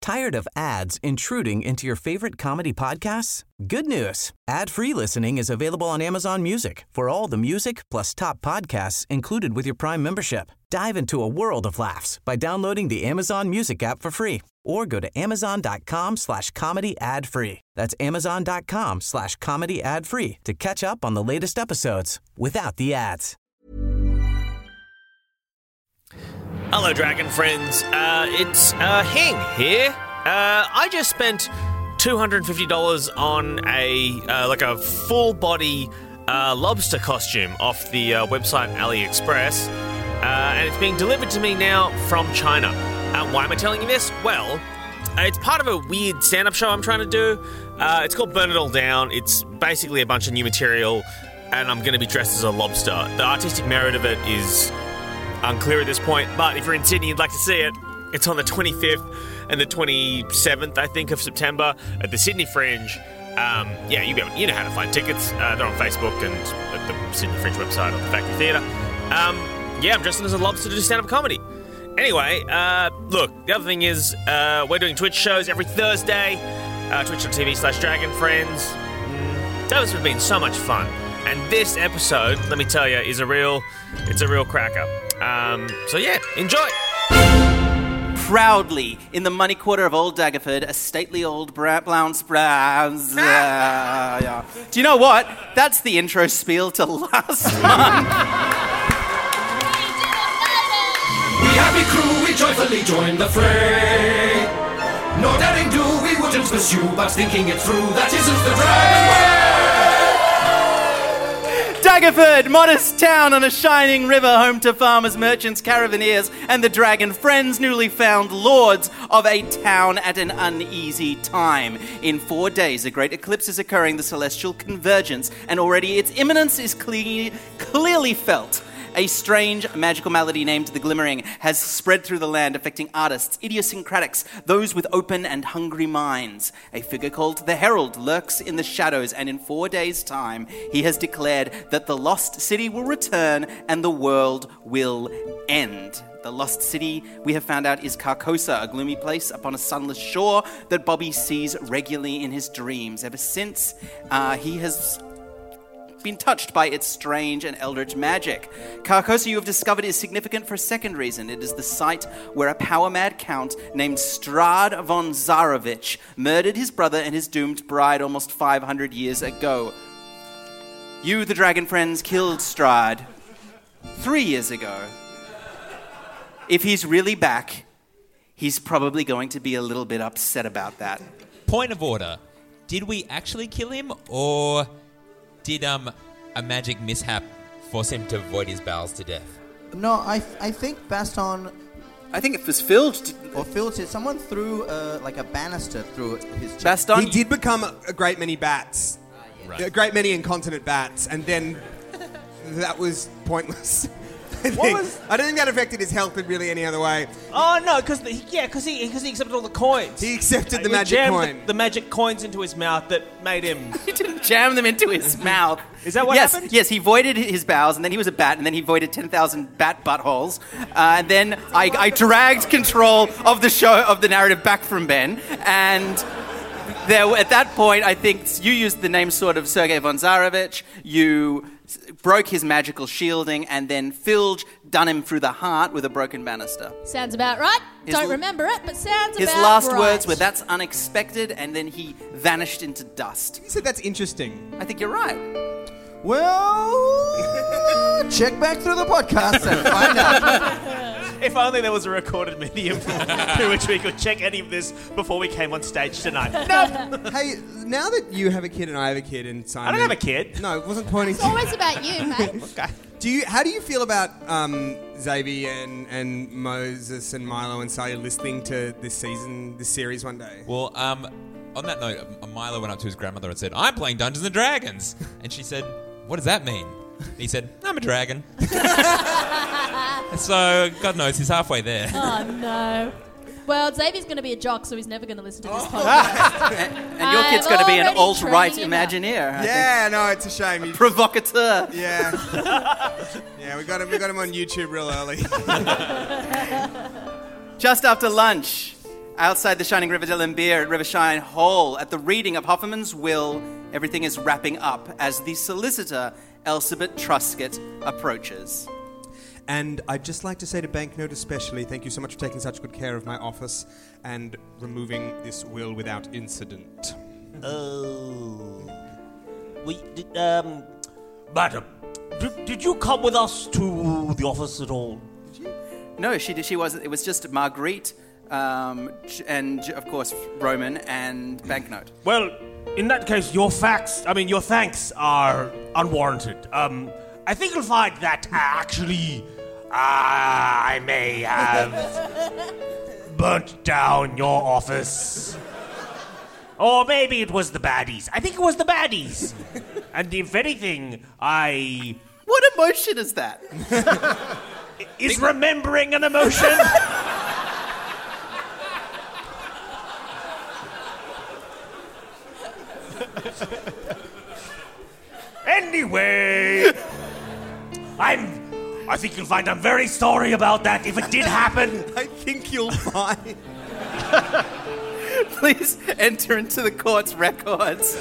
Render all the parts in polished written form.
Tired of ads intruding into your favorite comedy podcasts? Good news. Ad-free listening is available on Amazon Music for all the music plus top podcasts included with your Prime membership. Dive into a world of laughs by downloading the Amazon Music app for free or go to amazon.com/comedy ad-free. That's amazon.com/comedy ad-free to catch up on the latest episodes without the ads. Hello, Dragon friends. It's Hing here. I just spent $250 on a full body lobster costume off the website AliExpress, and it's being delivered to me now from China. Why am I telling you this? Well, it's part of a weird stand-up show I'm trying to do. It's called Burn It All Down. It's basically a bunch of new material, and I'm going to be dressed as a lobster. The artistic merit of it is unclear at this point, but if you're in Sydney, you'd like to see it. It's on the 25th and the 27th, I think, of September at the Sydney Fringe. You know how to find tickets. They're on Facebook and at the Sydney Fringe website or the Factory Theatre. I'm dressing as a lobster to do stand-up comedy. Anyway, look, the other thing is we're doing Twitch shows every Thursday, twitch.tv/dragonfriends. Those have been so much fun. And this episode, let me tell you, is a real cracker. Enjoy. Proudly, in the money quarter of Old Daggerford, a stately old Blounce Browns. Do you know what? That's the intro spiel to last month. We happy crew, we joyfully join the fray. No daring do we wouldn't pursue, but thinking it through, that isn't the Dragon way. Daggerford, modest town on a shining river, home to farmers, merchants, caravaneers, and the Dragon friends, newly found lords of a town at an uneasy time. In 4 days, a great eclipse is occurring, the celestial convergence, and already its imminence is clearly felt. A strange magical malady named the Glimmering has spread through the land, affecting artists, idiosyncratics, those with open and hungry minds. A figure called the Herald lurks in the shadows, and in 4 days' time, he has declared that the lost city will return and the world will end. The lost city, we have found out, is Carcosa, a gloomy place upon a sunless shore that Bobby sees regularly in his dreams. Ever since he has been touched by its strange and eldritch magic. Carcosa, you have discovered, is significant for a second reason. It is the site where a power-mad count named Strahd von Zarovich murdered his brother and his doomed bride almost 500 years ago. You, the Dragon friends, killed Strahd 3 years ago. If he's really back, he's probably going to be a little bit upset about that. Point of order. Did we actually kill him, or did a magic mishap force him to void his bowels to death? No, I think Baston... I think it was Filch. Or Filch. Someone threw a banister through his chest. Baston? He did become a great many bats. Right. A great many incontinent bats, and then that was pointless. I don't think that affected his health in really any other way. Oh no, because he accepted all the coins. He accepted the magic coin. The magic coins into his mouth that made him. He didn't jam them into his mouth. Is that what happened? Yes, he voided his bowels, and then he was a bat, and then he voided 10,000 bat buttholes. And then I dragged control of the show, of the narrative, back from Ben, and at that point, I think you used the name sword of Sergei von Zarovich. You broke his magical shielding, and then Filge done him through the heart with a broken banister. Sounds about right. Don't remember it, but sounds his about right. His last words were, "That's unexpected," and then he vanished into dust. You said that's interesting. I think you're right. Well, check back through the podcast and find out. If only there was a recorded medium through which we could check any of this before we came on stage tonight. Nope. Hey, now that you have a kid and I have a kid and Simon... I don't have a kid. No, it wasn't pointing It's always about you, mate. Okay. How do you feel about Xavier and Moses and Milo and Sally listening to this series one day? Well, on that note, Milo went up to his grandmother and said, "I'm playing Dungeons & Dragons." And she said, "What does that mean?" And he said, "I'm a dragon." So, God knows, he's halfway there. Oh, no. Well, Xavier's going to be a jock, so he's never going to listen to this podcast. And your kid's going to be an alt-right Imagineer. Yeah, no, it's a shame. Provocateur. Yeah. Yeah, we got him on YouTube real early. Just after lunch, Outside the Shining River de Lembeer at Rivershine Hall, at the reading of Hofferman's will, everything is wrapping up as the solicitor, Elsabet Truscott, approaches. And I'd just like to say to Banknote especially, thank you so much for taking such good care of my office and removing this will without incident. Oh. Madam, did you come with us to the office at all? No, she wasn't. It was just Marguerite, and of course Roman and Banknote. Well, in that case, your thanks are unwarranted. I think you'll find that actually I may have burnt down your office. Or maybe it was the baddies. I think it was the baddies. And if anything, What emotion is that? Is remembering an emotion? Anyway, I think you'll find I'm very sorry about that if it did happen. I think you'll find. Please enter into the court's records.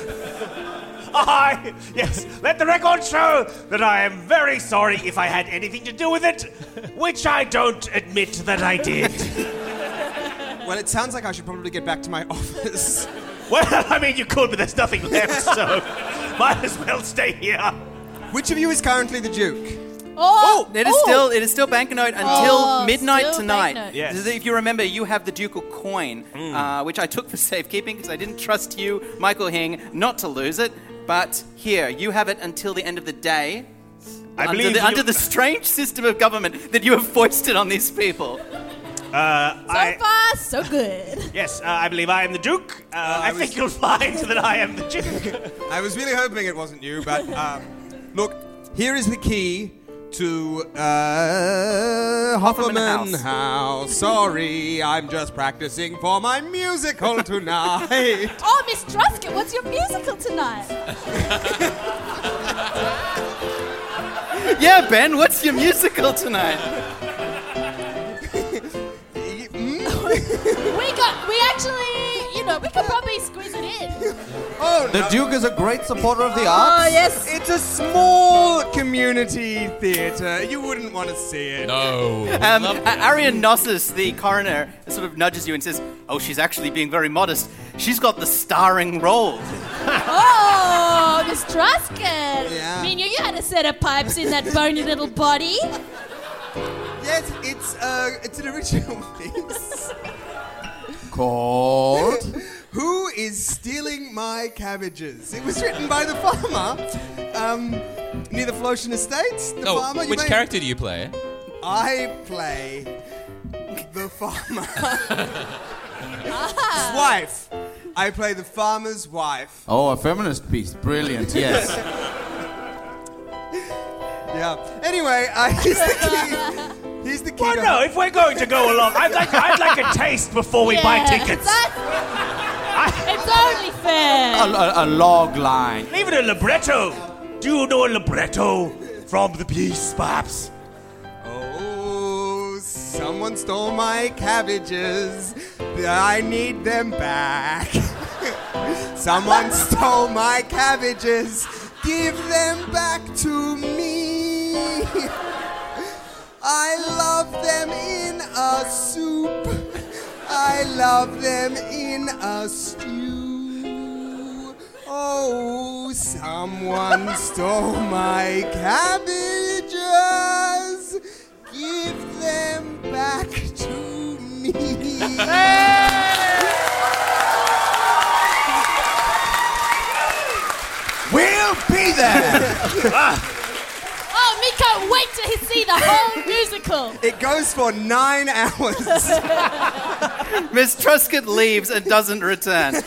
Yes, let the record show that I am very sorry if I had anything to do with it, which I don't admit that I did. Well, it sounds like I should probably get back to my office. Well, I mean, you could, but there's nothing left, so might as well stay here. Which of you is currently the Duke? It is still Banknote until midnight still tonight. Banknote. Yes. If you remember, you have the ducal coin, which I took for safekeeping because I didn't trust you, Michael Hing, not to lose it. But here, you have it until the end of the day. Under the strange system of government that you have foisted on these people. So far, so good. Yes, I believe I am the Duke. I think you'll find that I am the Duke. I was really hoping it wasn't you, but look, here is the key to Hofferman House. Sorry, I'm just practicing for my musical tonight. Oh, Miss Truscott, what's your musical tonight? Yeah, Ben, what's your musical tonight? We actually, we could probably squeeze it in. Oh, The Duke is a great supporter of the arts. Oh, yes. It's a small community theatre. You wouldn't want to see it. No. Arian Gnosis, the coroner, sort of nudges you and says, "Oh, she's actually being very modest. She's got the starring role." Oh, Miss Truscott. Yeah. Me knew you had a set of pipes in that bony little body. Yes, it's an original piece. Called? Who is stealing my cabbages? It was written by the farmer near the Flotian Estates. The farmer. Which character do you play? I play the farmer. His wife. I play the farmer's wife. Oh, a feminist piece. Brilliant, yes. Yeah. Anyway, here's the key. Here's the key. Well, no, if we're going to go along, I'd like a taste before we buy tickets. It's only fair. A log line. Even a libretto. Do you know a libretto from the piece, perhaps? Oh, someone stole my cabbages. I need them back. Someone stole my cabbages. Give them back to me. I love them in a soup. I love them in a stew. Oh, someone stole my cabbages. Give them back to me. We'll be there. Oh, me can't wait to see the whole musical. It goes for 9 hours. Miss Truscott leaves and doesn't return.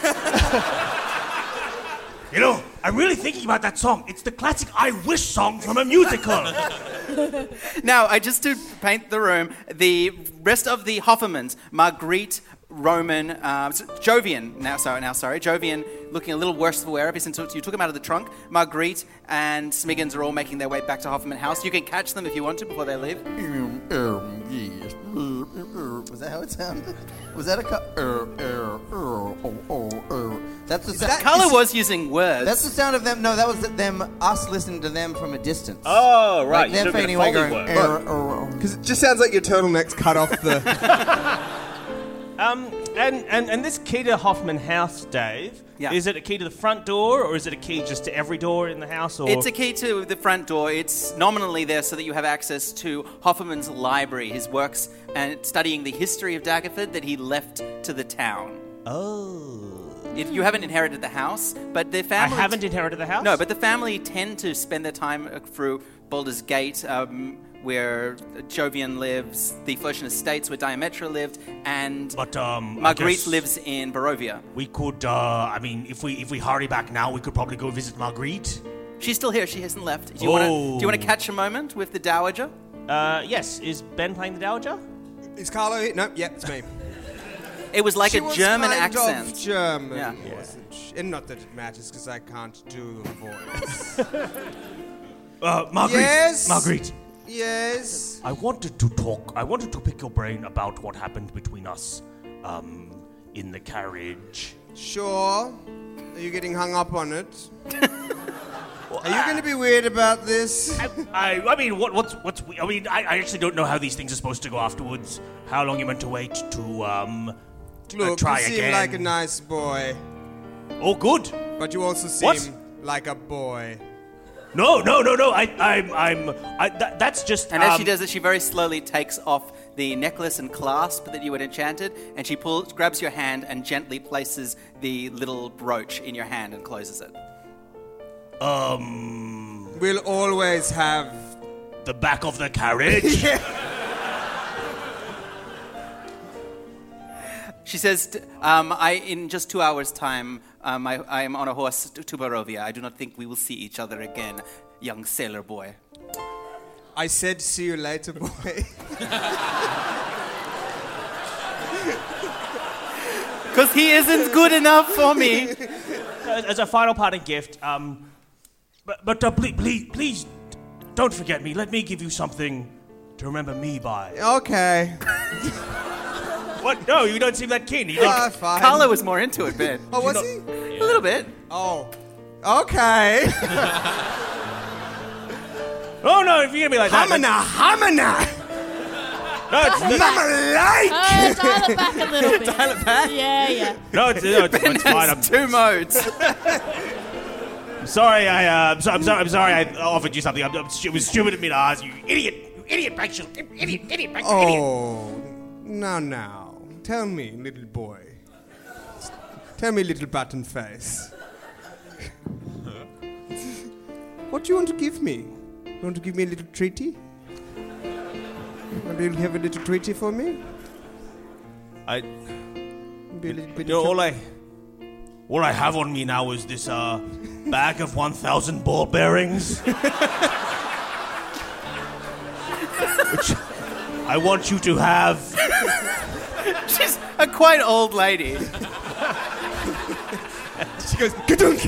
You know, I'm really thinking about that song. It's the classic I Wish song from a musical. Now, just to paint the room, the rest of the Hoffermans, Marguerite, Roman, Jovian, Jovian looking a little worse for wear ever since you took him out of the trunk. Marguerite and Smiggins are all making their way back to Hofferman House. You can catch them if you want to before they leave. Yes. Was that how that sound? Was that a That's the sound. Carla was using words. That's the sound of them. No, that was us listening to them from a distance. Oh, right. Like them fading away going. Because it just sounds like your turtleneck's cut off the... And this key to Hoffman House, Dave, is it a key to the front door, or is it a key just to every door in the house? Or? It's a key to the front door. It's nominally there so that you have access to Hoffman's library, his works, and studying the history of Daggerford that he left to the town. Oh. You haven't inherited the house, but the family... I haven't inherited the house? No, but the family tend to spend their time through Baldur's Gate, where Jovian lives, the Flotian Estates where Diametra lived, and Marguerite lives in Barovia. We could, if we hurry back now, we could probably go visit Marguerite. She's still here. She hasn't left. Do you want to catch a moment with the Dowager? Yes. Is Ben playing the Dowager? Is Carlo here? No, yeah, it's me. It was like she a German kind accent. Of German, yeah. Wasn't she? And not that it matters, because I can't do the voice. Marguerite. Yes? Marguerite. Yes? I wanted to pick your brain about what happened between us, in the carriage. Sure. Are you getting hung up on it? Are you going to be weird about this? I mean, what's I mean, I actually don't know how these things are supposed to go afterwards. How long you meant to wait to Look, try you seem again? like a nice boy. Oh, good. But you also seem like a boy. No. That's just. And as she does it, she very slowly takes off the necklace and clasp that you had enchanted, and she grabs your hand and gently places the little brooch in your hand and closes it. We'll always have the back of the carriage. She says, in just 2 hours' time, I am on a horse to Barovia. I do not think we will see each other again, young sailor boy. I said, see you later, boy. Because he isn't good enough for me. As a final parting gift, but please, don't forget me. Let me give you something to remember me by. Okay. What? No, you don't seem that keen. Fine. Carlo was more into it, Ben. Oh, was he? A little bit. Oh. Okay. Oh, no, if you're going to be like that... Hamana! No, it's... Dial it back a little bit. Dial it back? Yeah. No, it's fine. Has two modes. I'm sorry I'm sorry I offered you something. It was stupid of me to ask you. Idiot, Rachel. Idiot. Oh, now. Tell me, little boy. Tell me, little button face. What do you want to give me? You want to give me a little treaty? Want to have a little treaty for me? All I have on me now is this bag of 1,000 ball bearings. Which I want you to have. She's a quite old lady. She goes, Ka-dunk!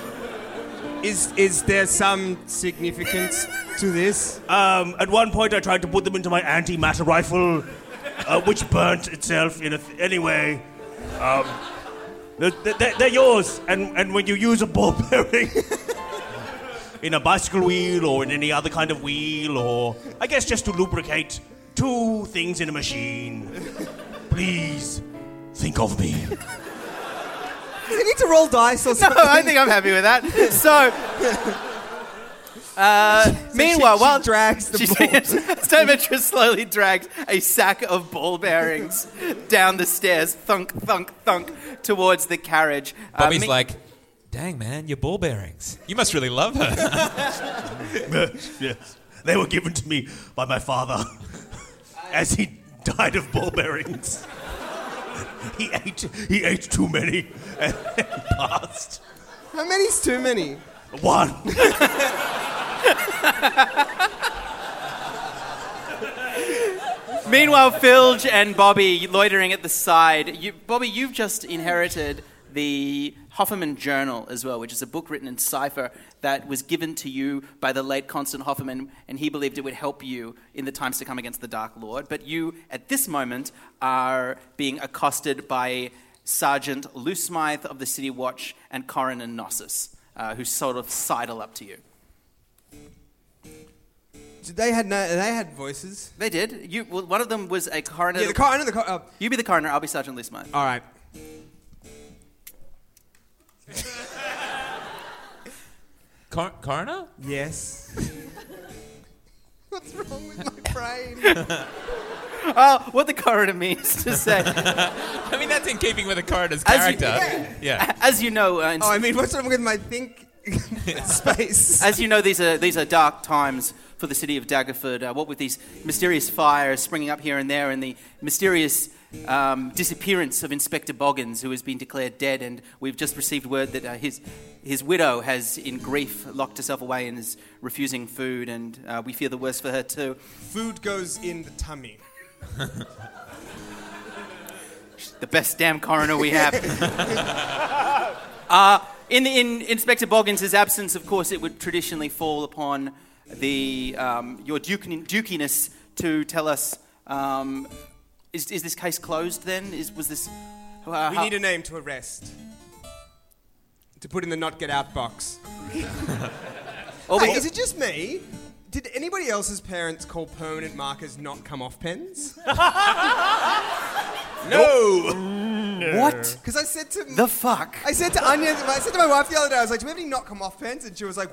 Is there some significance to this? At one point I tried to put them into my antimatter rifle, which burnt itself anyway. They're yours, and when you use a ball bearing in a bicycle wheel or in any other kind of wheel, or I guess just to lubricate two things in a machine, please think of me. Do you need to roll dice or something? No, I think I'm happy with that. So, meanwhile, she drags the ball. Diametra slowly drags a sack of ball bearings down the stairs, thunk, thunk, thunk, towards the carriage. Bobby's like, dang, man, your ball bearings. You must really love her. Yes. They were given to me by my father as he died of ball bearings. He ate too many and passed. How many's too many? One. Meanwhile, Filge and Bobby loitering at the side. Bobby, you've just inherited the Hofferman Journal as well, which is a book written in cipher that was given to you by the late Constant Hofferman, and he believed it would help you in the times to come against the Dark Lord. But you, at this moment, are being accosted by Sergeant Loosmythe of the City Watch and Corin and Knossos, who sort of sidle up to you. They had voices. They did. One of them was a coroner. Yeah, the coroner. You be the coroner, I'll be Sergeant Loosmythe. All right. Coroner? Yes. What's wrong with my brain? What the coroner means to say. I mean, that's in keeping with the coroner's character. Yeah. As you know... what's wrong with my think space? As you know, these are dark times for the city of Daggerford. What with these mysterious fires springing up here and there, and the mysterious disappearance of Inspector Boggins, who has been declared dead, and we've just received word that his widow has, in grief, locked herself away and is refusing food, and we fear the worst for her too. Food goes in the tummy. The best damn coroner we have. In Inspector Boggins' absence, of course, it would traditionally fall upon your dukiness to tell us. Is this case closed then? Was this? We need a name to arrest. To put in the not get out box. Hey, is it just me? Did anybody else's parents call permanent markers not come off pens? No. What? Because I said to the fuck. I said to Anya. I said to my wife the other day. I was like, "Do we have any not come off pens?" And she was like,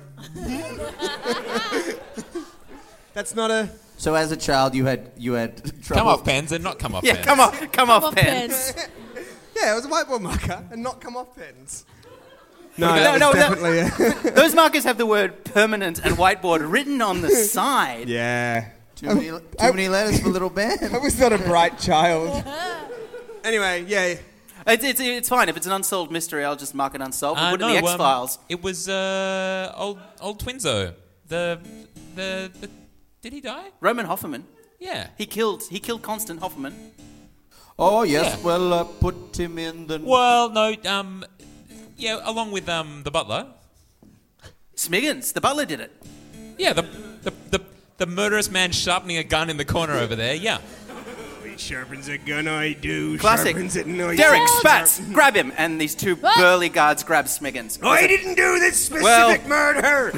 "That's not a." So as a child, you had trouble. Come off pens and not come off pens. Yeah, come off pens. Yeah, it was a whiteboard marker and not come off pens. No, definitely. Those markers have the word permanent and whiteboard written on the side. Yeah. Too many letters for little Ben. I was not a bright child. Anyway, yeah. It's fine. If it's an unsolved mystery, I'll just mark it unsolved. We'll put it in the X-Files. It was old Twinzo. The did he die? Roman Hofferman. Yeah. He killed Constant Hofferman. Oh yes. Yeah. Well, put him in the. Well, no. Yeah, along with the butler. Smiggins, the butler did it. Yeah, the murderous man sharpening a gun in the corner over there. Yeah. He sharpens a gun, I do. Classic. Sharpens it, no, Derek, Spats, grab him. And these two burly guards grab Smiggins. I didn't do this specific murder.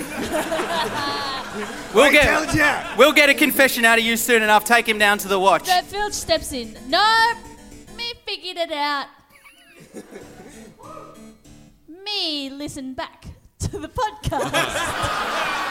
We'll get a confession out of you soon enough. Take him down to the watch. So Filch steps in. No, me figured it out. Me listen back to the podcast.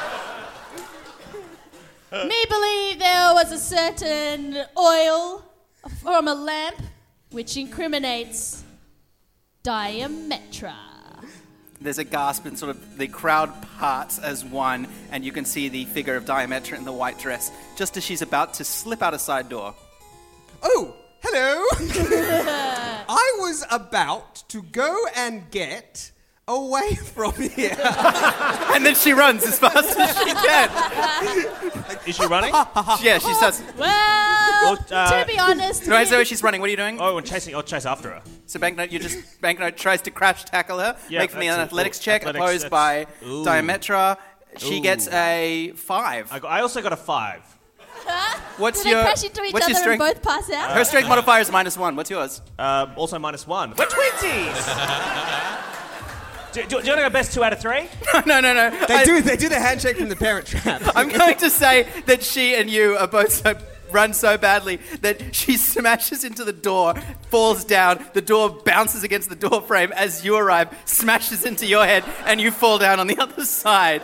Me believe there was a certain oil from a lamp which incriminates Diametra. There's a gasp and sort of the crowd parts as one, and you can see the figure of Diametra in the white dress just as she's about to slip out a side door. Oh, hello. I was about to go and get away from here. And then she runs as fast as she can. Is she running? Yeah, she starts. Well, to be honest... Right, so she's running. What are you doing? Oh, I'll chase after her. So Banknote tries to crash tackle her. Yeah, Make for me an athletics check opposed by Diametra. She gets a 5. I also got a 5. What's Do they crash into each other and both pass out? Her strength modifier is -1. What's yours? Also -1. We're twinsies! Do you want to go best 2 out of 3? No. They do the handshake from the Parent Trap. I'm going to say that she and you are both run so badly that she smashes into the door, falls down, the door bounces against the door frame as you arrive, smashes into your head, and you fall down on the other side.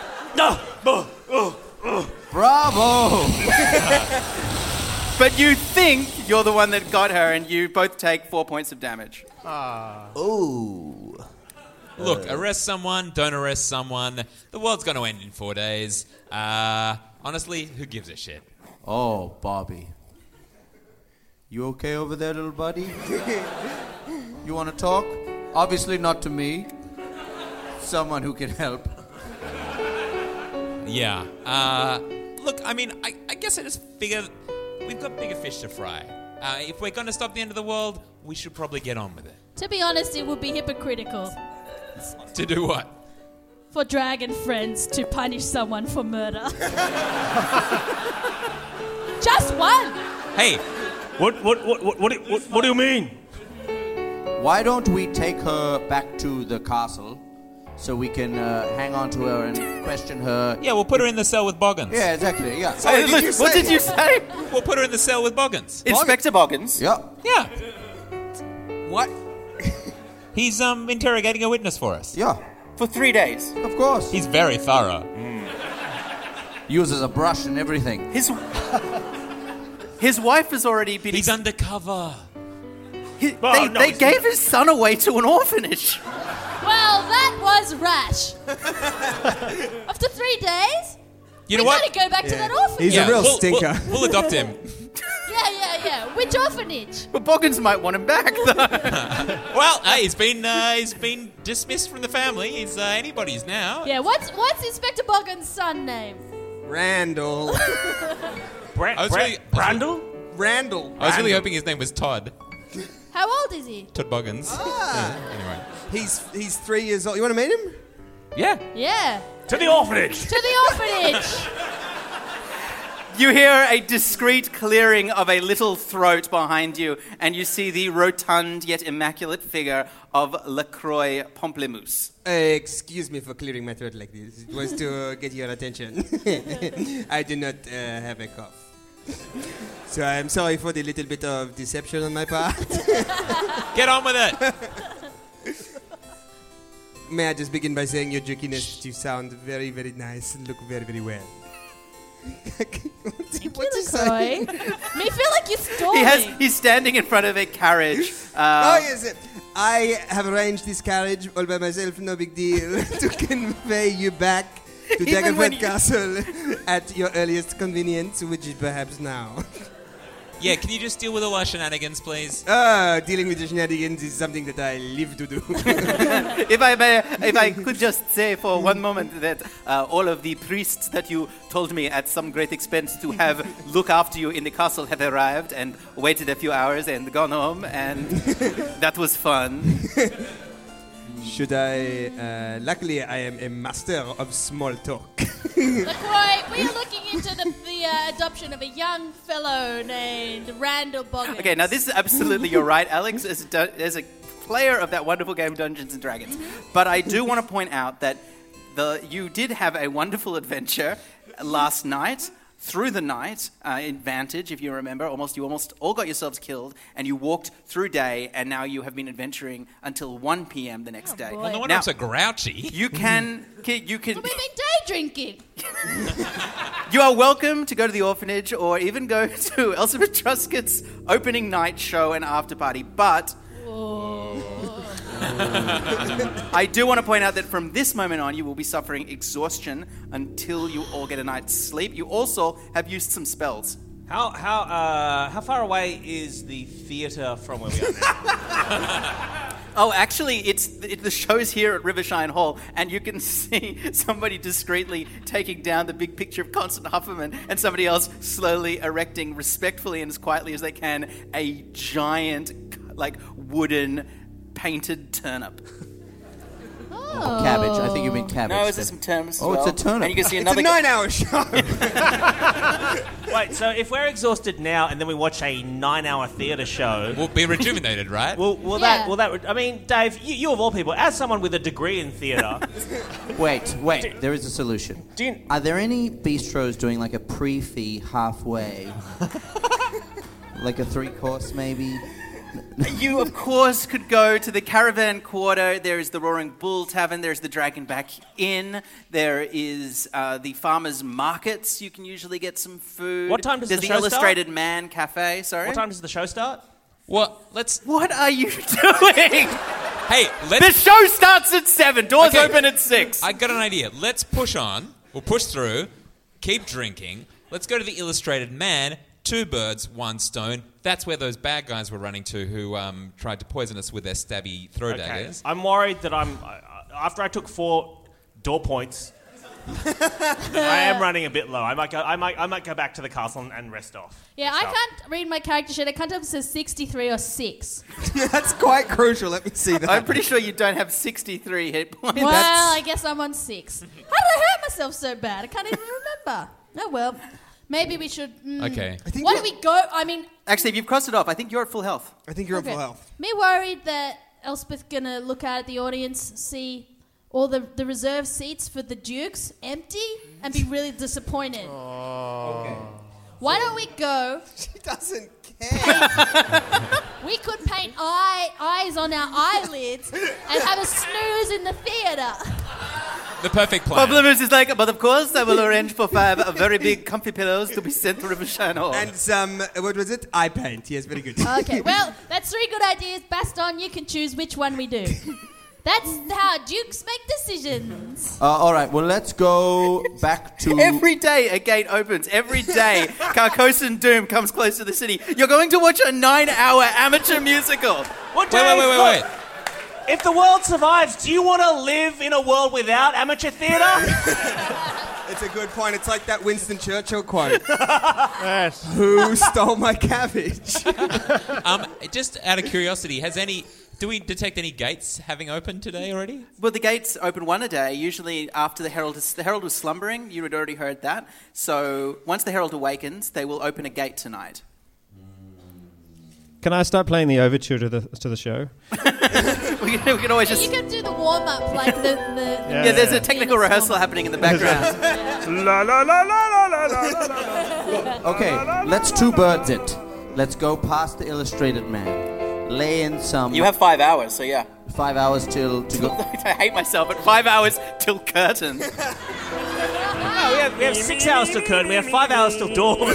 Bravo! But you think you're the one that got her, and you both take 4 points of damage. Ooh. Look, arrest someone, don't arrest someone. The world's going to end in 4 days. Honestly, who gives a shit? Oh, Bobby. You okay over there, little buddy? You want to talk? Obviously not to me. Someone who can help. Yeah. Look, I mean, I guess I just figure we've got bigger fish to fry. If we're going to stop the end of the world, we should probably get on with it. To be honest, it would be hypocritical To do what? for dragon friends to punish someone for murder. Just one. Hey, What do you mean? Why don't we take her back to the castle so we can hang on to her and question her? yeah, we'll put her in the cell with Boggins. Yeah, exactly. Yeah. Hey, look, what did you say? We'll put her in the cell with Boggins. Inspector Boggins. Yeah. Yeah. What? He's interrogating a witness for us. Yeah. For 3 days. Of course. He's very thorough. Uses a brush and everything. His wife has already been... He's undercover. They gave his son away to an orphanage. Well, that was rash. After 3 days, You know we what? gotta go back to that orphanage. He's a real stinker. We'll adopt him. Yeah. Which orphanage? But Boggins might want him back, though. Well, hey, he's been dismissed from the family. He's anybody's now. Yeah, what's Inspector Boggins' son name? Randall. Brandel? Randall. I was really hoping his name was Todd. How old is he? Todd Boggins. Yeah, anyway. He's 3 years old. You want to meet him? Yeah. Yeah. To the orphanage. To the orphanage. You hear a discreet clearing of a little throat behind you, and you see the rotund yet immaculate figure of Lacroix Pamplemousse. Excuse me for clearing my throat like this. It was to get your attention. I do not have a cough. So I'm sorry for the little bit of deception on my part. Get on with it. May I just begin by saying your jerkiness, you sound very, very nice and look very, very well. What's he saying? Me feel like you're stalling. He's standing in front of a carriage. Oh, yes. I have arranged this carriage all by myself, no big deal, to convey you back to Dragonfeld Castle at your earliest convenience, which is perhaps now. Yeah, can you just deal with all our shenanigans, please? Dealing with the shenanigans is something that I live to do. If I could just say for one moment that all of the priests that you told me at some great expense to have look after you in the castle have arrived and waited a few hours and gone home, and that was fun. Should I... luckily, I am a master of small talk. LaCroix, we are looking into the adoption of a young fellow named Randall Boggins. Okay, now this is absolutely, you're right, Alex, as a player of that wonderful game Dungeons & Dragons. But I do want to point out that you did have a wonderful adventure last night. Through the night, in Vantage, if you remember, you almost all got yourselves killed, and you walked through day, and now you have been adventuring until 1 p.m. the next day. Well, No wonder I'm so grouchy. You can. We've been day drinking. You are welcome to go to the orphanage or even go to Elizabeth Truscott's opening night show and after party, but I do want to point out that from this moment on, you will be suffering exhaustion until you all get a night's sleep. You also have used some spells. How far away is the theatre from where we are now? Oh, actually, the show's here at Rivershine Hall, and you can see somebody discreetly taking down the big picture of Constance Hufferman, and somebody else slowly erecting, respectfully and as quietly as they can, a giant, wooden, painted turnip. Oh. Cabbage. I think you mean cabbage. No, is there some turnips? Oh, it's a turnip. And you can see It's another. a 9-hour show. Wait, so if we're exhausted now and then we watch a 9-hour theatre show, We'll be rejuvenated, right? will Yeah. that? I mean, Dave, you of all people, as someone with a degree in theatre, Wait. There is a solution. Are there any bistros doing like a pre-fee halfway? Like a 3-course maybe? You, of course, could go to the Caravan Quarter. There is the Roaring Bull Tavern. There's the Dragonback Inn. There is the Farmers Markets. You can usually get some food. What time does There's the the show Illustrated Man Cafe. Sorry. what time does the show start? What What are you doing? Hey, The show starts at 7. Doors Okay. open at 6. I got an idea. Let's push on. We'll push through. Keep drinking. Let's go to the Illustrated Man. 2 birds, 1 stone. That's where those bad guys were running to who tried to poison us with their stabby throw daggers. I'm worried that after I took 4 door points, I am running a bit low. I might go back to the castle and rest off. Yeah, I can't read my character sheet. I can't tell if it says 63 or 6. That's quite crucial. Let me see that. I'm pretty sure you don't have 63 hit points. Well, I guess I'm on 6. How did I hurt myself so bad? I can't even remember. Oh, well. Maybe we should... Okay. Why don't we go... I mean... Actually, if you've crossed it off, I think you're at full health. I think you're at full health. Me worried that Elspeth gonna look out at the audience, see all the reserved seats for the Dukes empty, and be really disappointed. Okay. Why don't we go... She doesn't care. We could paint eyes on our eyelids and have a snooze in the theatre. The perfect plan. Problems is like, but of course I will arrange for 5 very big comfy pillows to be sent to River Shannon. And some, what was it? Eye paint. Yes, very good. Okay, well, that's 3 good ideas. Baston, you can choose which one we do. That's how Dukes make decisions. All right, well, let's go back to... Every day a gate opens. Every day Carcosan Doom comes close to the city. You're going to watch a 9-hour amateur musical. Wait. If the world survives, do you want to live in a world without amateur theatre? It's a good point. It's like that Winston Churchill quote. Yes. Who stole my cabbage? Just out of curiosity, do we detect any gates having opened today already? Well, the gates open one a day, usually after the Herald was slumbering. You had already heard that. So once the Herald awakens, they will open a gate tonight. Can I start playing the overture to the show? we can always just... You can do the warm-up, like the Yeah, there's a technical rehearsal happening in the background. La la la la la la la. Okay, let's 2 birds it. Let's go past the illustrated man. Lay in some... You have 5 hours, so yeah. 5 hours till to go... I hate myself, but 5 hours till curtain. No, we have 6 hours till curtain. We have 5 hours till dawn.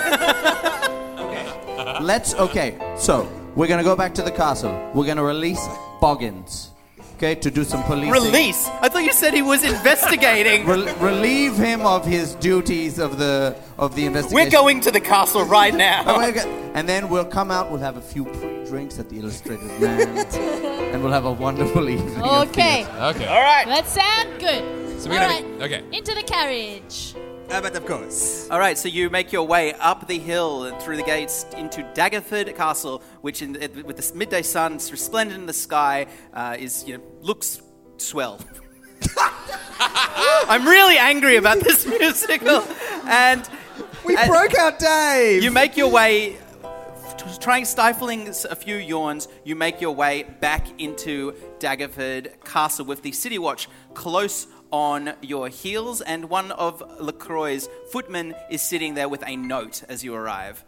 So we're going to go back to the castle. We're going to release Boggins, okay, to do some policing. Release? I thought you said he was investigating. Relieve him of his duties of the investigation. We're going to the castle right now. And then we'll come out, we'll have a few pre-drinks at the Illustrated Man, and we'll have a wonderful evening. Okay. Okay. All right. That sounds good. So All right. Okay. Into the carriage. But of course. All right, so you make your way up the hill and through the gates into Daggerford Castle, which, with the midday sun resplendent in the sky, looks swell. I'm really angry about this musical, and we broke out Dave. You make your way, stifling a few yawns. You make your way back into Daggerford Castle with the City Watch close on your heels, and one of LaCroix's footmen is sitting there with a note as you arrive.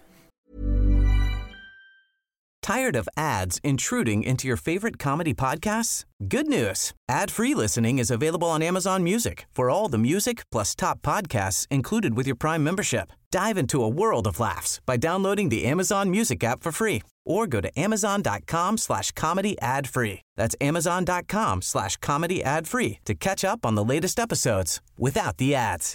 Tired of ads intruding into your favorite comedy podcasts? Good news. Ad-free listening is available on Amazon Music for all the music plus top podcasts included with your Prime membership. Dive into a world of laughs by downloading the Amazon Music app for free or go to amazon.com/comedy ad-free. That's amazon.com/comedy ad-free to catch up on the latest episodes without the ads.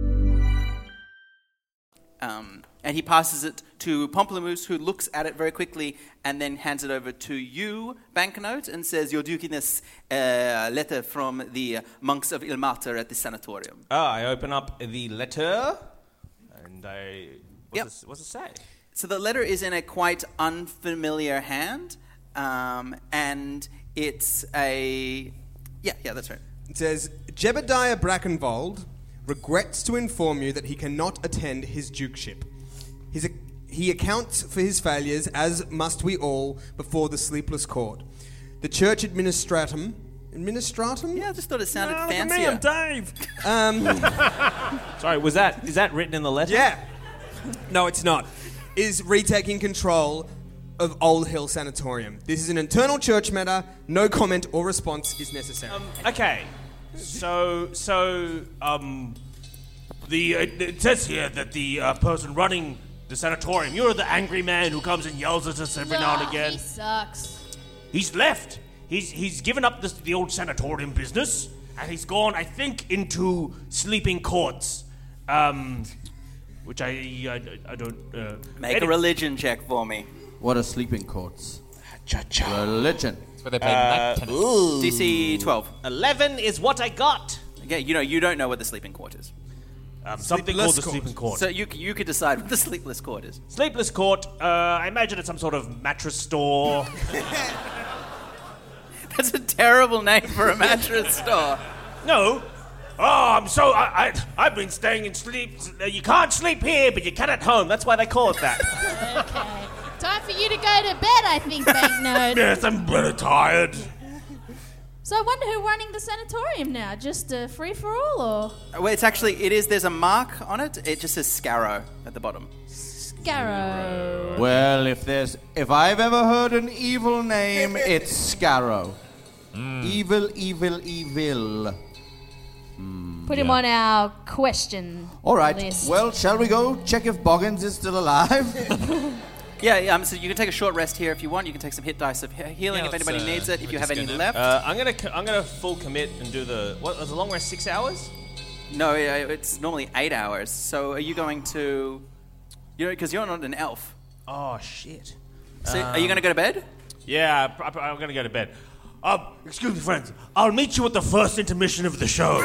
And he passes it to Pomplamoose, who looks at it very quickly and then hands it over to you, Banknote, and says, "You're duking this letter from the monks of Ilmater at the sanatorium." I open up the letter, and what's it say? So the letter is in a quite unfamiliar hand, and it's a... Yeah, that's right. It says, Jebediah Brackenvold regrets to inform you that he cannot attend his dukeship. He accounts for his failures, as must we all, before the sleepless court. The church administratum? Yeah, I just thought it sounded fancier. Me, I'm Dave. Sorry, is that written in the letter? Yeah. No, it's not. Is retaking control of Old Hill Sanatorium. This is an internal church matter. No comment or response is necessary. Okay. So, it says here that the person running the sanatorium, you're the angry man who comes and yells at us every now and again. He sucks. He's left. He's given up the old sanatorium business, and he's gone, I think, into sleeping courts. Which I don't... Make a religion check for me. What are sleeping courts? Religion. That's where they play night tennis. DC 12. 11 is what I got. Yeah, you don't know what the sleeping court is. Something called the sleeping court. So you could decide what the sleepless court is. Sleepless court, I imagine it's some sort of mattress store. That's a terrible name for a mattress store. No. I've been staying in sleep. You can't sleep here, but you can at home. That's why they call it that. Okay. Time for you to go to bed, I think, Banknote. Yes, I'm very tired. So I wonder who's running the sanatorium now. Just a free-for-all, or...? Well, there's a mark on it. It just says Scarrow at the bottom. Scarrow. Well, if I've ever heard an evil name, it's Scarrow. Evil, evil, evil. Put him on our question All right. list. Well, shall we go check if Boggins is still alive? Yeah, so you can take a short rest here if you want. You can take some hit dice of healing if anybody needs it, if you have any left. I'm gonna full commit and do was the long rest 6 hours? No, it's normally 8 hours. So are you going to... because you're not an elf. Oh, shit. So are you going to go to bed? Yeah, I'm going to go to bed. Excuse me, friends. I'll meet you at the first intermission of the show.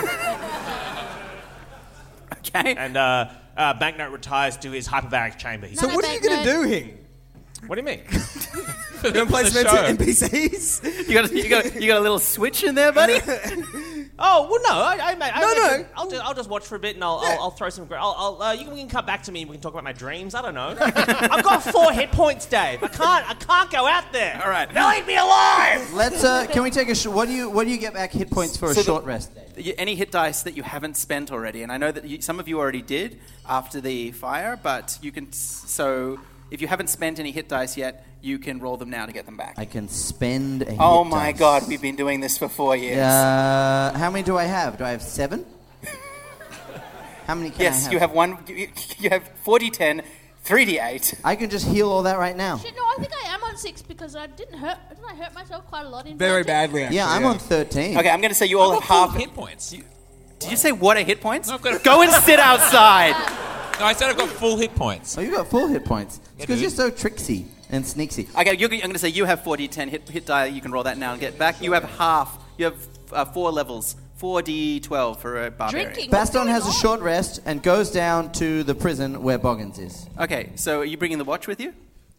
Okay. And Banknote retires to his hyperbaric chamber. So what are you going to do, Hing? What do you mean? You're going to play some NPCs? You got a little switch in there, buddy? Oh well, no. I'll just watch for a bit, and I'll throw some. You can come back to me, and we can talk about my dreams. I don't know. I've got 4 hit points, Dave. I can't go out there. All right. They'll eat me alive. Let's. Can we take a? What do you get back hit points for a short rest? Any hit dice that you haven't spent already, and I know that some of you already did after the fire, but you can. So if you haven't spent any hit dice yet, you can roll them now to get them back. I can spend a hit Oh my dice. God, we've been doing this for 4 years. How many do I have? Do I have 7? How many can I have? Yes, you have one. You have 4d10, 3d8. I can just heal all that right now. Shit, no, I think I am on 6 because Didn't I hurt myself quite a lot in Very Belgium? badly, actually. Yeah, I'm on 13. Okay, I'm going to say you all have half hit points. Did you say what are hit points? No, I've got Go and sit outside. No, I said I've got full hit points. Oh, you got full hit points. It's because dude. you're so tricksy and sneaksy. Okay, I'm going to say you have 4d10 hit die. You can roll that now and get back. You have half. You have 4 levels. 4d12 for a barbarian. Drinking. Baston has a short rest and goes down to the prison where Boggins is. Okay, so are you bringing the watch with you?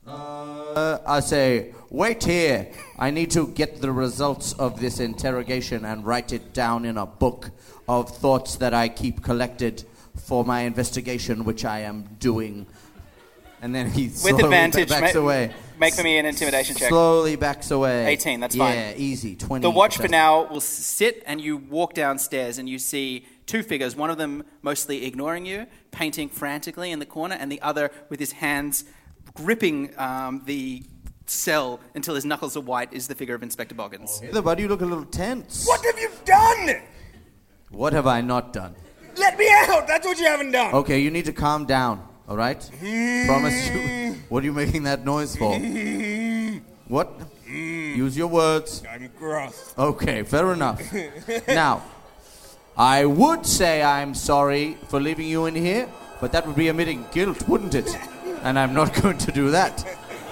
I say, wait here. I need to get the results of this interrogation and write it down in a book of thoughts that I keep collected for my investigation, which I am doing. And then he slowly backs away. Make for me an intimidation check. Slowly backs away. 18, that's fine. Yeah, easy. 20. The watch for now will sit, and you walk downstairs, and you see 2 figures, one of them mostly ignoring you, painting frantically in the corner, and the other with his hands gripping the cell until his knuckles are white is the figure of Inspector Boggins. Hey there, buddy, you look a little tense. What have you done? What have I not done? Let me out! That's what you haven't done! Okay, you need to calm down, all right? Promise you. What are you making that noise for? What? Use your words. I'm gross. Okay, fair enough. Now, I would say I'm sorry for leaving you in here, but that would be admitting guilt, wouldn't it? And I'm not going to do that.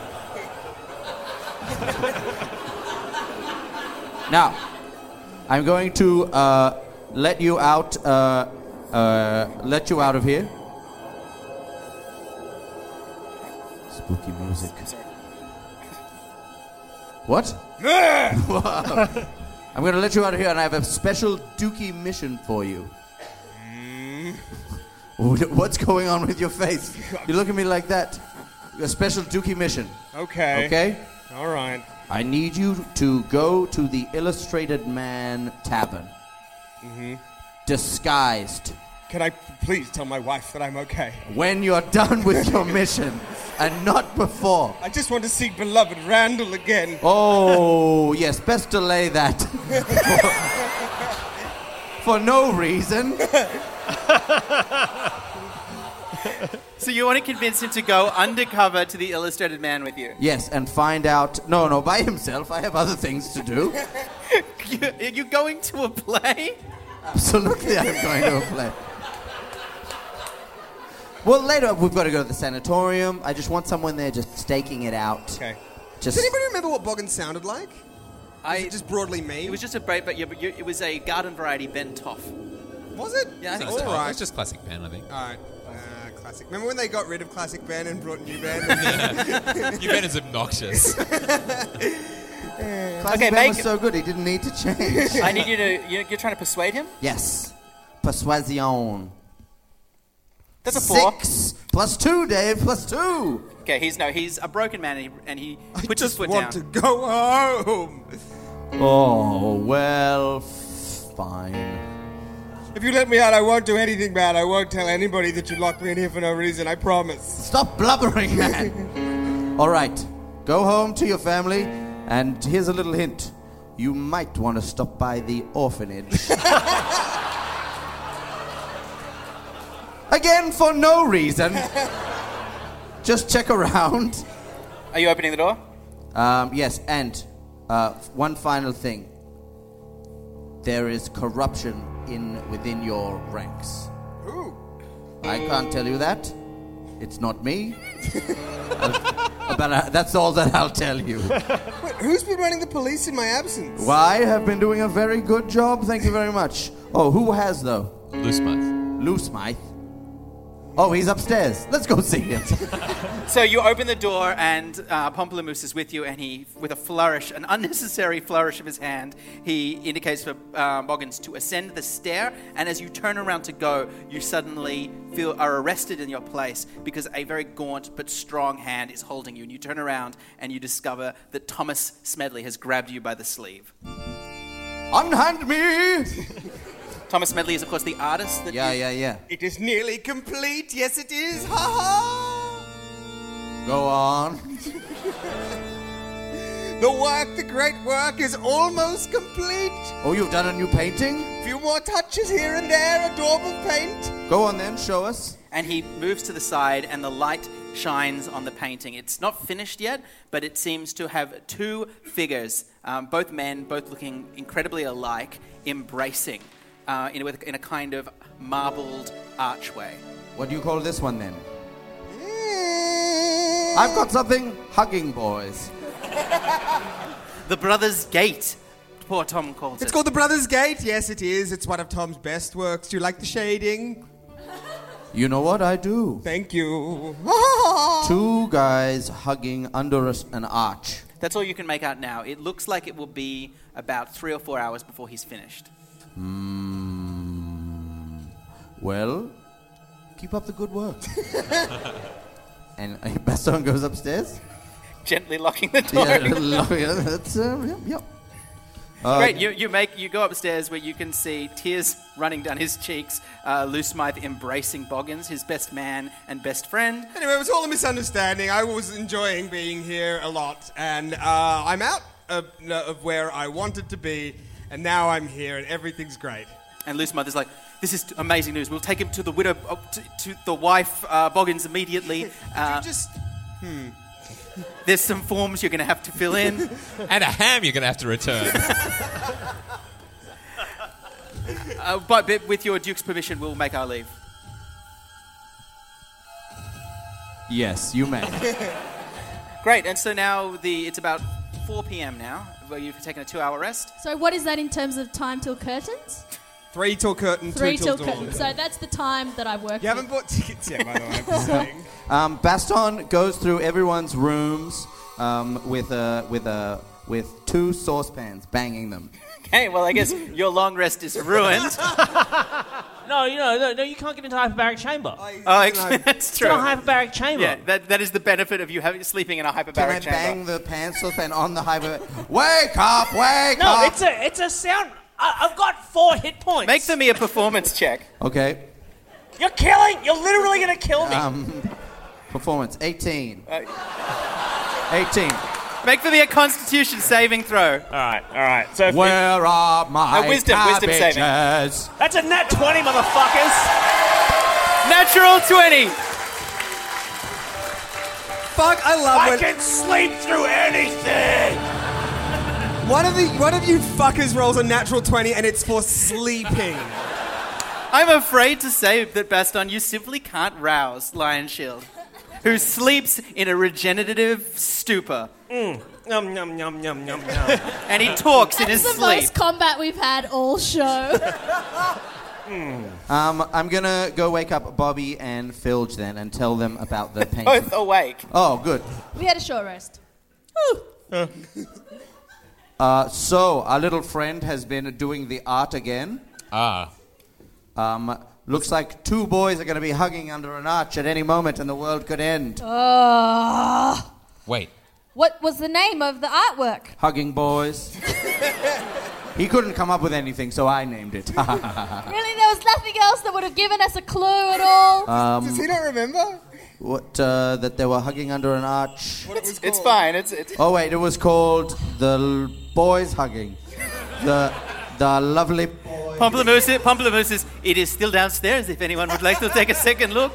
Now, I'm going to let you out of here. Spooky music. What? I'm going to let you out of here, and I have a special dookie mission for you. What's going on with your face? You look at me like that. A special dookie mission. Okay. Okay? All right. I need you to go to the Illustrated Man Tavern. Disguised. Can I please tell my wife that I'm okay? When you're done with your mission, and not before. I just want to see beloved Randall again. Oh, yes, best delay that. For no reason. So you want to convince him to go undercover to the Illustrated Man with you? Yes, and find out... No, by himself. I have other things to do. Are you going to a play? Absolutely, I'm going to a play. Well, later we've got to go to the sanatorium. I just want someone there just staking it out. Okay. Just... Does anybody remember what Boggins sounded like? Was it just broadly me? It was just a break, but it was a garden variety Ben Toff. Was it? Yeah, I think It's so. All right. It's just classic Ben, I think. All right. Classic. Remember when they got rid of Classic Ben and brought New Ben? New Ben is obnoxious. Classic Okay, Ben was make- so good, he didn't need to change. I need you to. You're trying to persuade him? Yes. Persuasion. That's a 4. 6 plus 2, Dave, plus 2. Okay, he's a broken man and he I puts his just foot want down. to go home. Oh, well, fine. If you let me out, I won't do anything bad. I won't tell anybody that you locked me in here for no reason. I promise. Stop blubbering, man. All right, go home to your family, and here's a little hint. You might want to stop by the orphanage. Again, for no reason. Just check around. Are you opening the door? Yes, and one final thing. There is corruption within your ranks. Ooh. I can't tell you that. It's not me. But that's all that I'll tell you. Wait, who's been running the police in my absence? Well, I have been doing a very good job. Thank you very much. Oh, who has, though? Loose mouth. Lou Smythe. Oh, he's upstairs. Let's go see him. So you open the door and Pomplamoose is with you, and he, with a flourish, an unnecessary flourish of his hand, he indicates for Boggins to ascend the stair, and as you turn around to go, you suddenly are arrested in your place because a very gaunt but strong hand is holding you, and you turn around and you discover that Thomas Smedley has grabbed you by the sleeve. Unhand me! Thomas Smedley is, of course, the artist that Yeah. It is nearly complete. Yes, it is. Ha ha. Go on. The work, the great work, is almost complete. Oh, you've done a new painting? Few more touches here and there, a daub of paint. Go on then, show us. And he moves to the side, and the light shines on the painting. It's not finished yet, but it seems to have two figures, both men, both looking incredibly alike, embracing in a kind of marbled archway. What do you call this one then? I've got something. Hugging boys. The Brothers' Gate, poor Tom calls it. It's called the Brothers' Gate. Yes, it is. It's one of Tom's best works. Do you like the shading? You know what I do? Thank you. Two guys hugging under an arch. That's all you can make out now. It looks like it will be about 3 or 4 hours before he's finished. Well, keep up the good work. And Baston goes upstairs. Gently locking the door. Yep. Great, you go upstairs where you can see tears running down his cheeks, Lou Smythe embracing Boggins, his best man and best friend. Anyway, it was all a misunderstanding. I was enjoying being here a lot, and I'm out of where I wanted to be, and now I'm here, and everything's great. And Lou Smythe is like, this is amazing news. We'll take him to the widow, to the wife, Boggins, immediately. There's some forms you're going to have to fill in. And a ham you're going to have to return. But with your Duke's permission, we'll make our leave. Yes, you may. Great, and so now it's about 4 p.m. now, where you've taken a 2-hour rest. So what is that in terms of time till curtains? 3 till curtain, 3 2 till till dawn. curtains. So that's the time that I work. You haven't bought tickets yet, by the way, I'm just saying. Baston goes through everyone's rooms with 2 saucepans, banging them. Okay, well, I guess your long rest is ruined. No, you can't get into hyperbaric chamber. Oh, actually, that's It's true. not a hyperbaric chamber. Yeah, that is the benefit of you sleeping in a hyperbaric Can I chamber. bang the pan saucepan on the hyper? Wake up! Wake No, up! it's a sound. I've got 4 hit points. Make me a performance check. Okay. You're literally going to kill me. Performance 18. 18. Make me a Constitution saving throw. All right. So Where are my wisdom saving. cabbages? that's a nat 20, motherfuckers. Natural 20. Fuck, I love I when... can sleep through anything. One of you fuckers rolls a natural 20 and it's for sleeping. I'm afraid to say that, Baston, you simply can't rouse Lion Shield, who sleeps in a regenerative stupor. Yum, yum, yum, yum, yum, yum. And he talks in his That's the sleep. most combat we've had all show. I'm gonna go wake up Bobby and Filge then and tell them about the painting. Both awake. Oh, good. We had a short rest. So, our little friend has been doing the art again. Looks like two boys are going to be hugging under an arch at any moment and the world could end. Wait. What was the name of the artwork? Hugging boys. He couldn't come up with anything, so I named it. Really? There was nothing else that would have given us a clue at all? Does he not remember? What, that they were hugging under an arch? What it was called? It's fine. It's Oh, wait, it was called The Boys Hugging. The lovely boys. Pomplamooses, it is still downstairs if anyone would like to take a second look.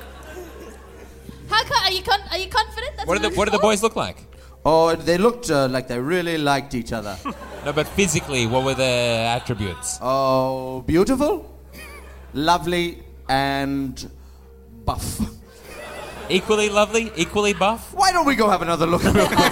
Are you confident? That's What do the boys look like? Oh, they looked like they really liked each other. No, but physically, what were their attributes? Oh, beautiful, lovely, and buff. Equally lovely, equally buff? Why don't we go have another look real quick?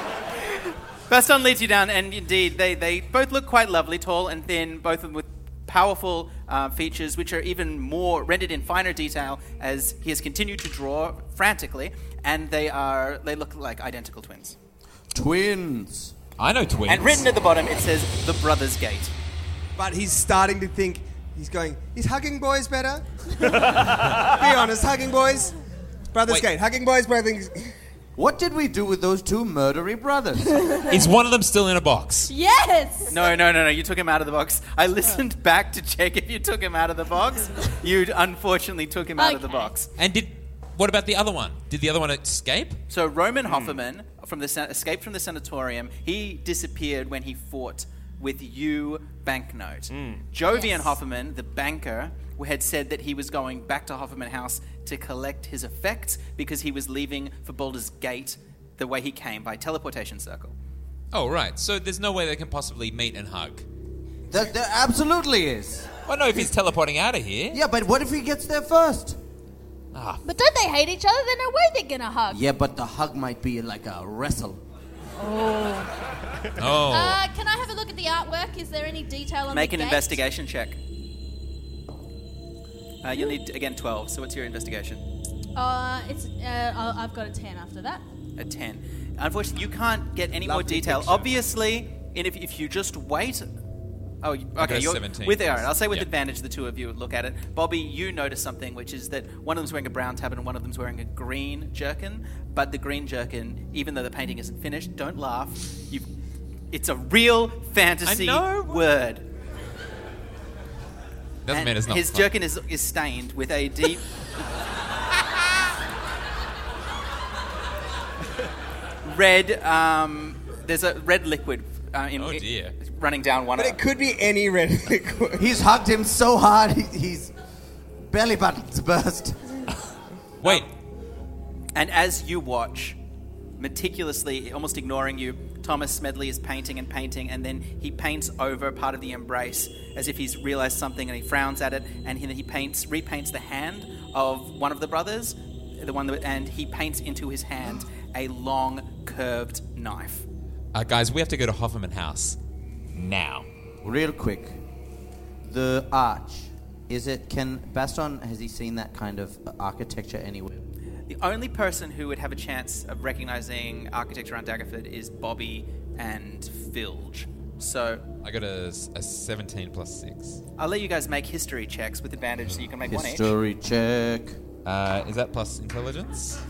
Baston leads you down, and indeed, they both look quite lovely, tall and thin, both of them with powerful features, which are even more rendered in finer detail as he has continued to draw frantically, and they look like identical twins. Twins. I know twins. And written at the bottom, it says The Brothers Gate. But he's starting to think, is hugging boys better? Be honest, hugging boys? Brothers Gate. Hugging boys, brothers. What did we do with those two murdery brothers? Is one of them still in a box? Yes! No, you took him out of the box. I listened back to check if you took him out of the box. You unfortunately took him out of the box. And what about the other one? Did the other one escape? So Roman Hofferman escaped from the sanatorium. He disappeared when he fought with you, Banknote. Jovian Hofferman, the banker, had said that he was going back to Hofferman House to collect his effects because he was leaving for Baldur's Gate the way he came, by teleportation circle. Oh, right. So there's no way they can possibly meet and hug. There absolutely is. Well, no, if he's teleporting out of here. Yeah, but what if he gets there first? But don't they hate each other? There's no way they're gonna hug. Yeah, but the hug might be like a wrestle. Oh. Can I have a look at the artwork? Is there any detail on Make the an gate? investigation check. You'll need, again, 12. So what's your investigation? I've got a 10 after that. A 10. Unfortunately, you can't get any more Lovely detail. picture. Obviously, and if you just wait... Oh, got a okay. 17 With Aaron, I'll say with Yep. advantage, the two of you look at it. Bobby, you notice something, which is that one of them's wearing a brown tabard and one of them's wearing a green jerkin. But the green jerkin, even though the painting isn't finished, don't laugh. It's a real fantasy word. Doesn't mean it's not His fun. jerkin is stained with a deep... red, there's a red liquid Oh, dear. running down one But of it could be any red liquid. He's hugged him so hard, he's belly buttons burst. Wait. And as you watch, meticulously, almost ignoring you, Thomas Smedley is painting, and then he paints over part of the embrace as if he's realized something, and he frowns at it, and he repaints the hand of one of the brothers, and he paints into his hand a long, curved knife. Guys, we have to go to Hofferman House. Now. Real quick. The arch. Baston, has he seen that kind of architecture anywhere? The only person who would have a chance of recognizing architecture around Daggerford is Bobby and Filge. So I got a 17 plus 6. I'll let you guys make history checks with advantage so you can make one each. History check. Is that plus intelligence?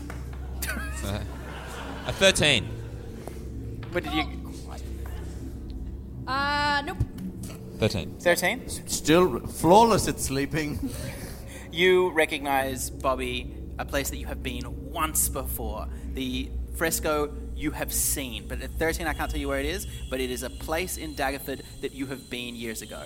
A 13. What did you... Nope. 13. 13? Still flawless at sleeping. You recognize, Bobby, a place that you have been once before. The fresco you have seen, but at 13 I can't tell you where it is, but it is a place in Daggerford that you have been years ago.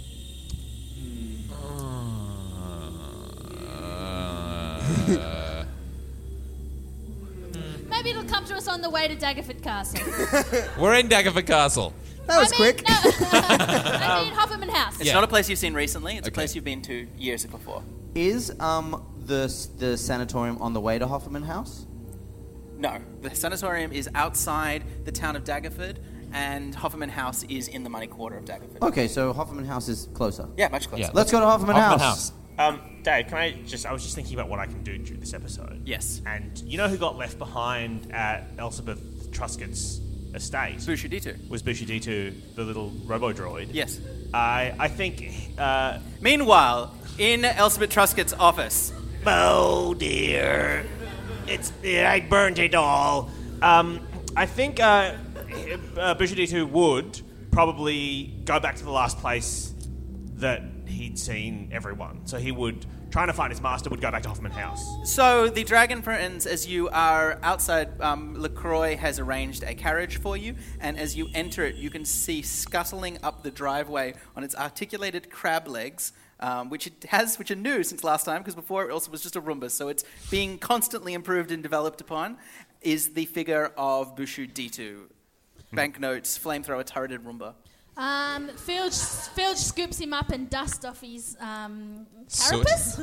Maybe it'll come to us on the way to Daggerford Castle. We're in Daggerford Castle. That was quick. No, I mean Hofferman House. It's not a place you've seen recently, it's a Okay. place you've been to years before. Is the sanatorium on the way to Hofferman House? No, the sanatorium is outside the town of Daggerford, and Hofferman House is in the money quarter of Daggerford. Okay, so Hofferman House is closer. Yeah, much closer. Let's go to Hofferman House. Dave, I was just thinking about what I can do during this episode. Yes. And you know who got left behind at Elspeth Truscott's estate? Bushu D2. Was Bushu D2 the little robo-droid? Yes. I think... Meanwhile, in Elspeth Truscott's office... Oh, dear. I burned it all. I think Bushu D2 would probably go back to the last place that he'd seen everyone. So he would, trying to find his master, would go back to Hofferman House. So the Dragon Friends, as you are outside, LaCroix has arranged a carriage for you, and as you enter it, you can see scuttling up the driveway on its articulated crab legs, which are new since last time, because before it also was just a Roomba, so it's being constantly improved and developed upon, is the figure of Bushu D2. Banknotes, flamethrower, turreted Roomba. Filge scoops him up and dusts off his carapace.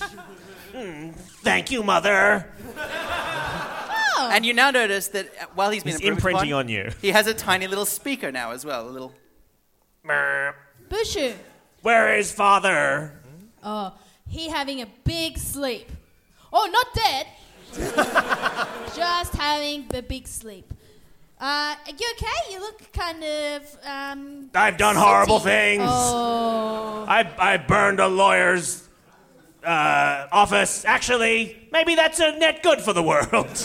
Thank you, Mother. Oh. And you now notice that while he's imprinting on you. He has a tiny little speaker now as well, a little... Bushu. Where is Father? Oh, he having a big sleep. Oh, not dead. Just having a big sleep. Are you okay? You look kind of, I've done horrible things. Oh. I burned a lawyer's office. Actually, maybe that's a net good for the world.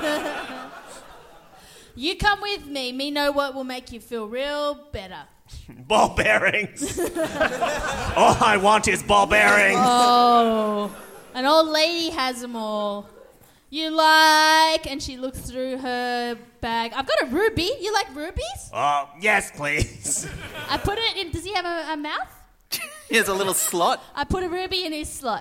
You come with me. Me know what will make you feel real better. Ball bearings. All I want is ball bearings. Oh, an old lady has them all. You like, and she looks through her bag. I've got a ruby. You like rubies? Yes, please. I put it in. Does he have a mouth? He has a little slot. I put a ruby in his slot.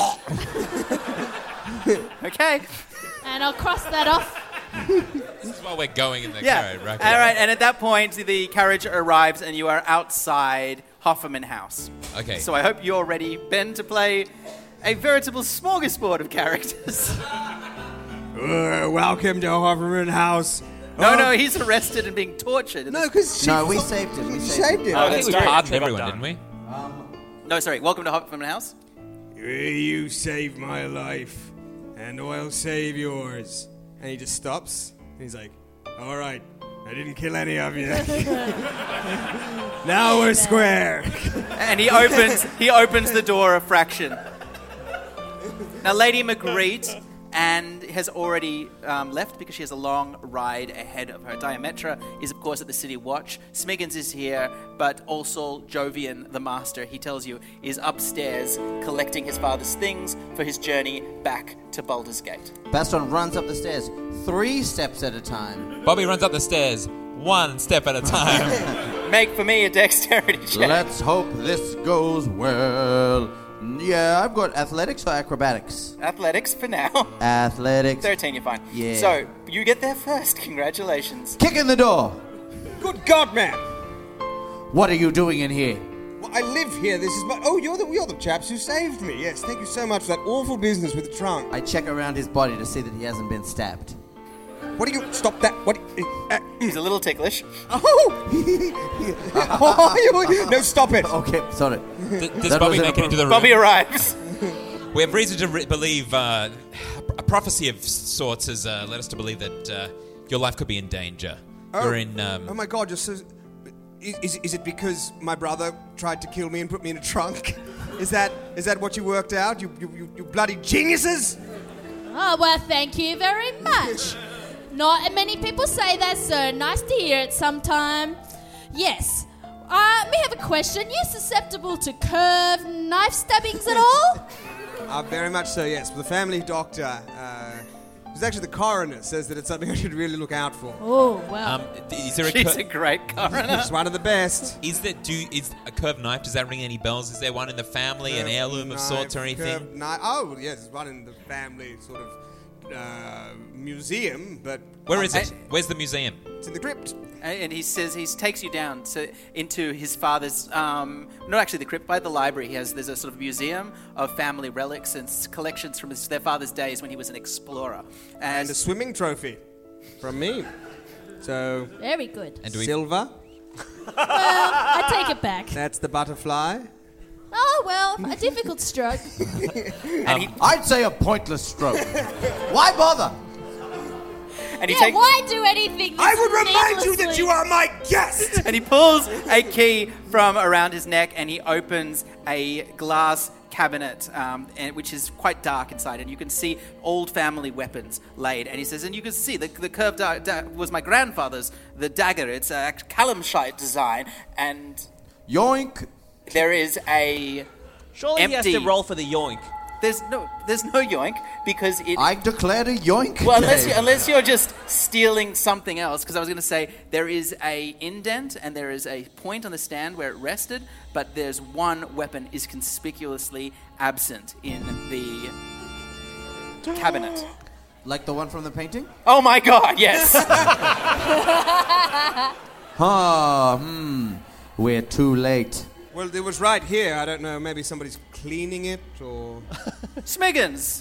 Okay. And I'll cross that off. This is why we're going in the carriage, right? All right, and at that point, the carriage arrives and you are outside Hofferman House. Okay. So I hope you're ready, Ben, to play a veritable smorgasbord of characters. Welcome to Hofferman House. No, he's arrested and being tortured. No, because we saved him. We saved him. I think we pardoned everyone, didn't we? No, sorry. Welcome to Hofferman House. You saved my life, and I'll save yours. And he just stops. And he's like, all right, I didn't kill any of you. Now we're square. And he opens the door a fraction. Now, Lady Magritte has already left because she has a long ride ahead of her. Diametra is, of course, at the City Watch. Smiggins is here, but also Jovian, the master, he tells you, is upstairs collecting his father's things for his journey back to Baldur's Gate. Baston runs up the stairs 3 steps at a time. Bobby runs up the stairs 1 step at a time. Make for me a dexterity check. Let's hope this goes well. Yeah, I've got athletics or acrobatics? Athletics for now. Athletics. 13, you're fine. Yeah. So, you get there first. Congratulations. Kick in the door. Good God, man. What are you doing in here? Well, I live here. This is my... Oh, you're the chaps who saved me. Yes, thank you so much for that awful business with the trunk. I check around his body to see that he hasn't been stabbed. What do you... Stop that. What... He's a little ticklish. Oh! No, stop it. Okay, sorry. Does Bobby make it into the room? Bobby arrives. We have reason to believe a prophecy of sorts has led us to believe that your life could be in danger. We're in... Oh my God, you're so... Is it because my brother tried to kill me and put me in a trunk? Is that what you worked out? You bloody geniuses? Oh, well, thank you very much. Not many people say that, so nice to hear it sometime. Yes. May have a question. You susceptible to curved knife stabbings at all? Very much so, yes. The family doctor, who's actually the coroner, says that it's something I should really look out for. Oh, wow. Is there She's a great coroner. She's one of the best. Is a curved knife, does that ring any bells? Is there one in the family, an heirloom of sorts or anything? Oh, yes, there's one in the family sort of museum, but... Where is it? Where's the museum? It's in the crypt. And he says he takes you down into his father's, not actually the crypt, by the library. There's a sort of museum of family relics and collections from their father's days when he was an explorer. And a swimming trophy from me. So, Very good. And do we... silver. Well, I take it back. That's the butterfly. Oh, well, a difficult stroke. I'd say a pointless stroke. Why bother? And he Yeah, why do anything I would remind you that needlessly? you are my guest. And he pulls a key from around his neck and he opens a glass cabinet, which is quite dark inside. And you can see old family weapons laid. And he says, and you can see the curved was my grandfather's, the dagger. It's a Callumshire design. And Yoink. there is a Surely empty... he has to roll for the yoink. There's no yoink because it... I declared a yoink. Well, Dave. unless you're just stealing something else, because I was going to say there is a indent and there is a point on the stand where it rested, but there's one weapon is conspicuously absent in the cabinet. Like the one from the painting? Oh my God! Yes. We're too late. Well, it was right here. I don't know. Maybe somebody's cleaning it or... Smiggins!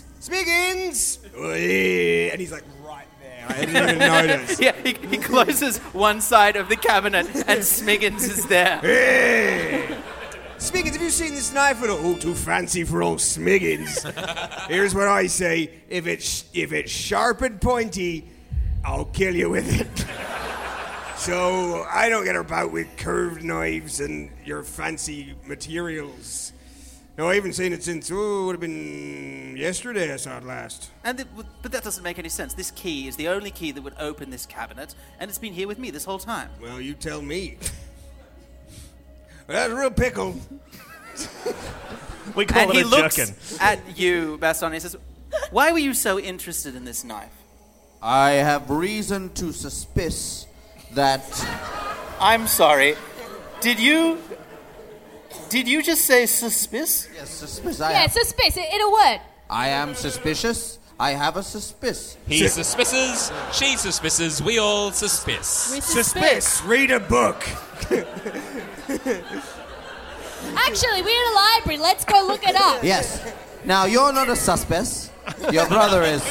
And he's like right there. I didn't even notice. Yeah, he closes one side of the cabinet and Smiggins is there. Hey! Smiggins, have you seen this knife at all? Oh, too fancy for old Smiggins. Here's what I say. If it's sharp and pointy, I'll kill you with it. So I don't get about with curved knives and your fancy materials. No, I haven't seen it since, it would have been yesterday I saw it last. But that doesn't make any sense. This key is the only key that would open this cabinet, and it's been here with me this whole time. Well, you tell me. Well, that's a real pickle. We call And it he a looks jerkin. at you, Baston, and he says, why were you so interested in this knife? I have reason to suspicion that... I'm sorry. Did you just say suspicious? Yes, suspicious. Yeah, suspicious. It'll work. I am suspicious. I have a suspicion. He suspicious, she suspicious, we all suspicious. Suspicious. Read a book. Actually, we're in a library. Let's go look it up. Yes. Now, you're not a suspect. Your brother is.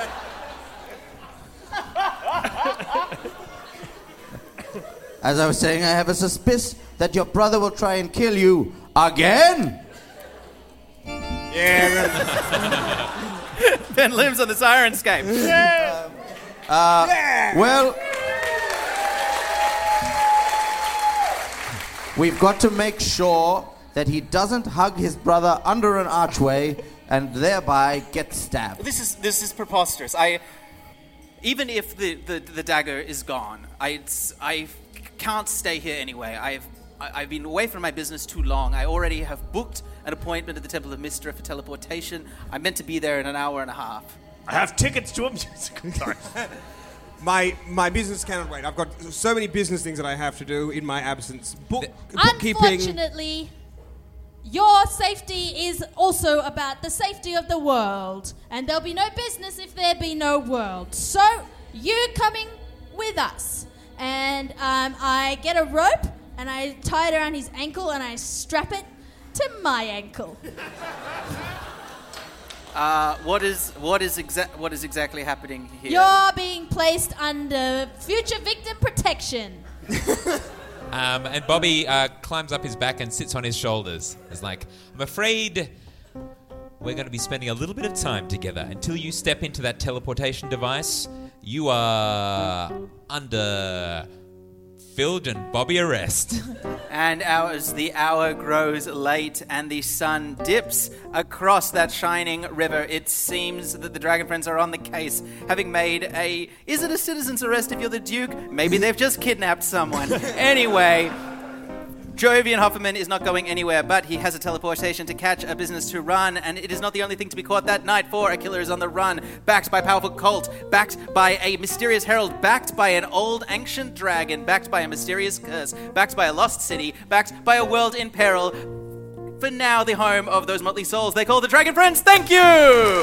As I was saying, I have a suspicion that your brother will try and kill you again. Yeah. Ben lives on the Sirenscape. Well, we've got to make sure that he doesn't hug his brother under an archway and thereby get stabbed. This is preposterous. Even if the dagger is gone, I can't stay here anyway. I've been away from my business too long. I already have booked an appointment at the Temple of Mystra for teleportation. I'm meant to be there in an hour and a half. I have tickets to a musical. Sorry. My business cannot wait. I've got so many business things that I have to do in my absence. Bookkeeping. Unfortunately, your safety is also about the safety of the world. And there'll be no business if there be no world. So, you're coming with us. And I get a rope, and I tie it around his ankle, and I strap it to my ankle. What is exactly happening here? You're being placed under future victim protection. And Bobby climbs up his back and sits on his shoulders. It's like, I'm afraid we're going to be spending a little bit of time together. Until you step into that teleportation device, you are under Phil and Bobby arrest. And as the hour grows late and the sun dips across that shining river, it seems that the Dragon Friends are on the case, having made is it a citizen's arrest if you're the Duke? Maybe they've just kidnapped someone. Anyway, Jovian Hofferman is not going anywhere, but he has a teleportation to catch, a business to run, and it is not the only thing to be caught that night, for a killer is on the run, backed by a powerful cult, backed by a mysterious herald, backed by an old ancient dragon, backed by a mysterious curse, backed by a lost city, backed by a world in peril. For now, the home of those motley souls they call the Dragon Friends. Thank you!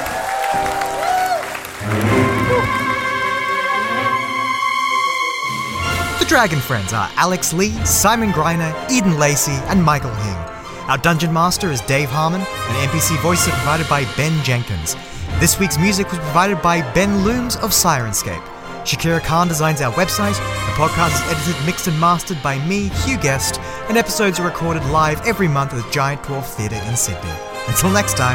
The Dragon Friends are Alex Lee, Simon Greiner, Eden Lacey, and Michael Hing. Our Dungeon Master is Dave Harmon, and NPC voices are provided by Ben Jenkins. This week's music was provided by Ben Looms of Sirenscape. Shakira Khan designs our website. The podcast is edited, mixed and mastered by me, Hugh Guest, and episodes are recorded live every month at the Giant Dwarf Theatre in Sydney. Until next time.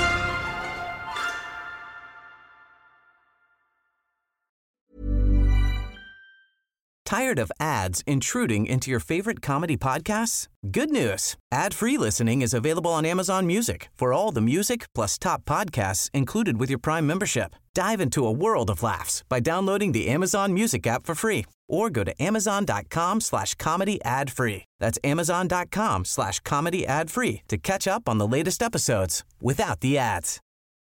Tired of ads intruding into your favorite comedy podcasts? Good news. Ad-free listening is available on Amazon Music for all the music plus top podcasts included with your Prime membership. Dive into a world of laughs by downloading the Amazon Music app for free or go to amazon.com/comedy ad-free. That's amazon.com/comedy ad-free to catch up on the latest episodes without the ads.